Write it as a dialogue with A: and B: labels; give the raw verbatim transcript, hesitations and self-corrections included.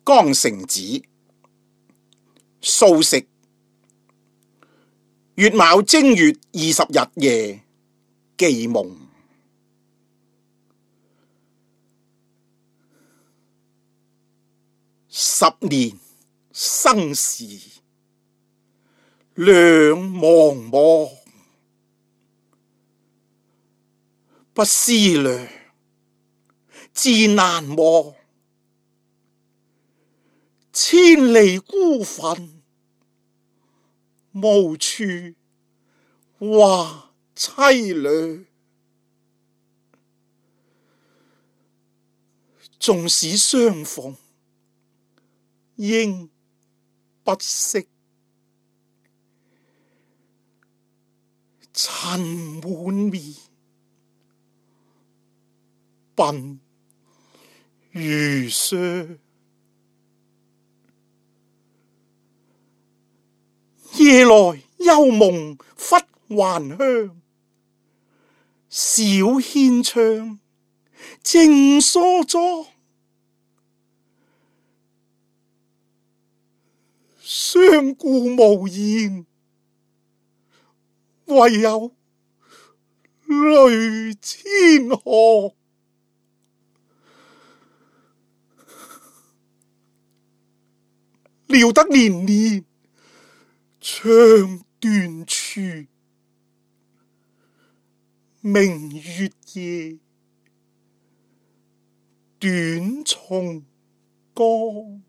A: 江城子，蘇軾。乙卯正月二十日夜，記夢。十年生時兩茫茫，不思量，自難忘。千里孤墳，無處話淒涼。縱使相逢應不識，塵滿面，鬢如霜。夜來幽夢忽還鄉，小軒窗，靜疏妝。相顧無言，唯有淚千行。料得年年腸斷處，明月夜，短松岡。